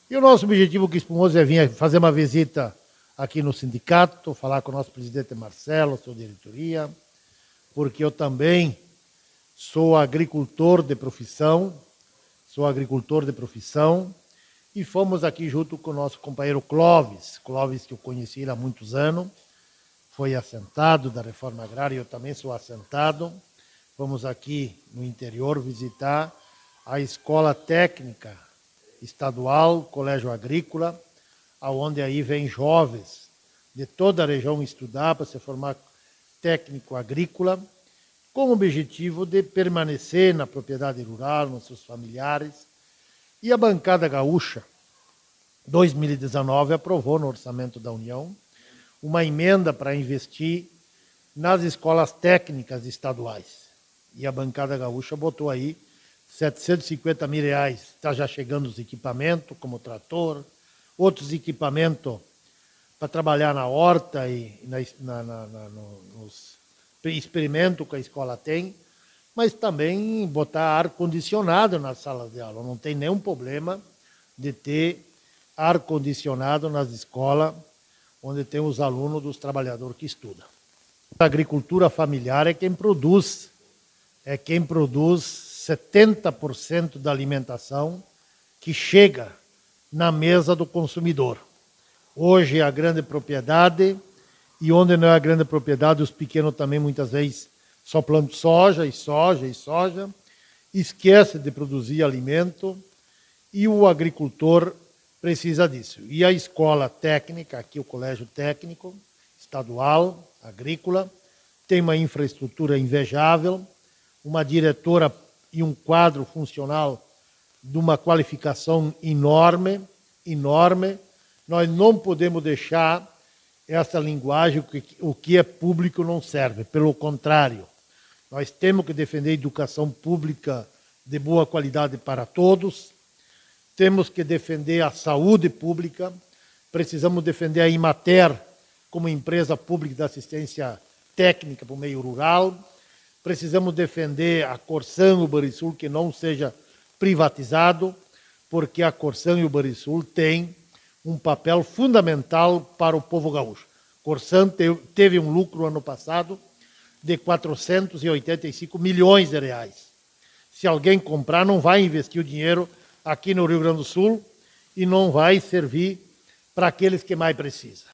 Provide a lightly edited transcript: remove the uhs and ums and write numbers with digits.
E o nosso objetivo com o Espumoso é vir fazer uma visita aqui no sindicato, falar com o nosso presidente Marcelo, sua diretoria, porque eu também sou agricultor de profissão, e fomos aqui junto com o nosso companheiro Clóvis, que eu conheci há muitos anos, foi assentado da reforma agrária, eu também sou assentado. Vamos aqui no interior visitar a Escola Técnica Estadual, Colégio Agrícola, aonde aí vem jovens de toda a região estudar para se formar técnico agrícola, com o objetivo de permanecer na propriedade rural, nos seus familiares. E a bancada gaúcha, 2019, aprovou no orçamento da União uma emenda para investir nas escolas técnicas estaduais. E a bancada gaúcha botou aí R$750 mil. Está já chegando os equipamentos, como trator, outros equipamentos para trabalhar na horta e nos experimentos que a escola tem, mas também botar ar-condicionado nas salas de aula. Não tem nenhum problema de ter ar-condicionado nas escolas onde tem os alunos dos trabalhadores que estudam. A agricultura familiar é quem produz 70% da alimentação que chega na mesa do consumidor. Hoje é a grande propriedade, e onde não é a grande propriedade, os pequenos também muitas vezes só plantam soja, esquece de produzir alimento, e o agricultor precisa disso. E a escola técnica, aqui o Colégio Técnico Estadual, Agrícola, tem uma infraestrutura invejável, uma diretora e um quadro funcional de uma qualificação enorme. Nós não podemos deixar essa linguagem, o que é público não serve. Pelo contrário, nós temos que defender a educação pública de boa qualidade para todos, temos que defender a saúde pública, precisamos defender a Imater como empresa pública de assistência técnica para o meio rural, precisamos defender a Corsan e o Banrisul, que não seja privatizado, porque a Corsan e o Banrisul têm um papel fundamental para o povo gaúcho. Corsan teve um lucro ano passado de R$485 milhões. Se alguém comprar, não vai investir o dinheiro aqui no Rio Grande do Sul e não vai servir para aqueles que mais precisam.